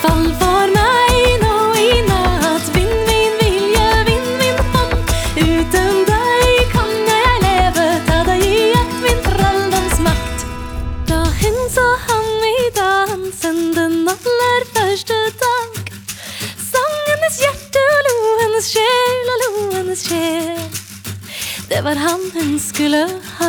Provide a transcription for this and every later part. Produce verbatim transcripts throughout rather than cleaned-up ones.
Fall for meg nå i natt. Vind min vilje, vind min hånd. Uten deg kan jeg leve. Ta deg i akt, min trolldomsmakt. Da hun så han i dansen den aller første dag, sang hennes hjerte og lo hennes sjel og lo hennes sjel. Det var han hun skulle ha.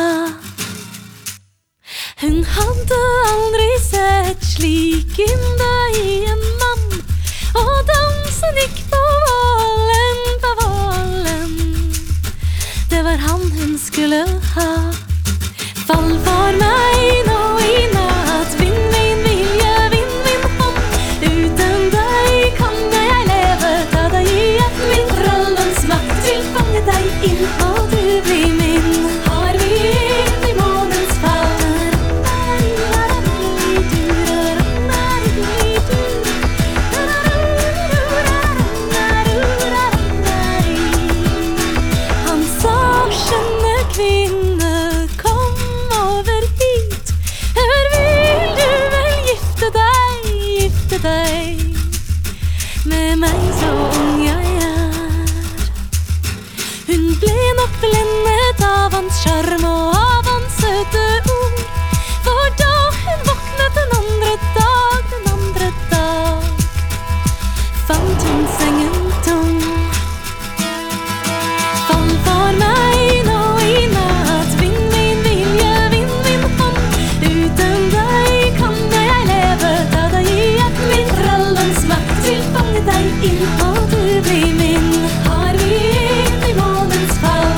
Hun hadde aldri sett slik ynde i en mann, og dansen gikk på vollen, på vollen. Det var han hun skulle ha. Fall for meg nå i natt. Vind min vilje, vind min hånd. Uten deg kan jeg leve. Ta deg i akt, min trolldomsmakt. Vil fange deg inn, og du blir min. Har vi inn i månens fall. Han sa, skjønne kvinne, kom over hit. Hør, vil du vel gifte deg, gifte deg med meg så ung jeg er. Hun ble nok blendet av hans charm og av hans søte ord, for da hun våknet den andre dag, den andre dag, fant hun sengen tom. Fall for meg nå i natt. Vind min vilje, vind min hånd. Uten deg kan jeg leve. Ta deg i akt, min trolldomsmakt. Vil fange deg inn, og du blir min. Har vi inn i månens fall.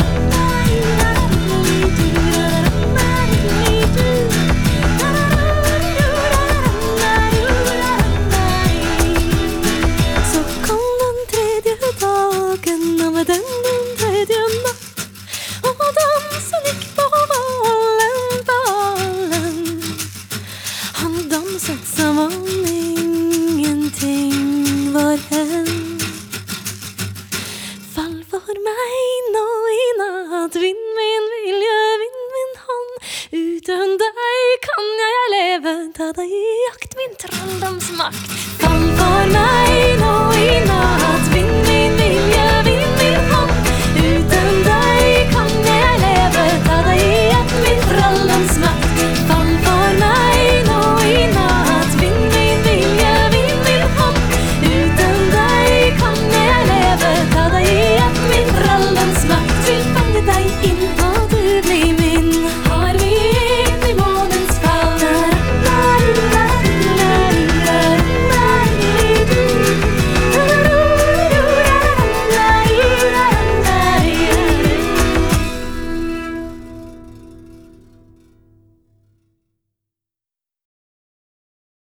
Så kom den tredje dagen, og med den den tredje natt, og dansen gikk på vollen, på vollen. Han danset som om ingenting var hendt. Fall for meg nå i natt. Vind min vilje, vind min hånd. Uten deg kan jeg leve. Ta deg i akt, min trolldomsmakt. Fall for meg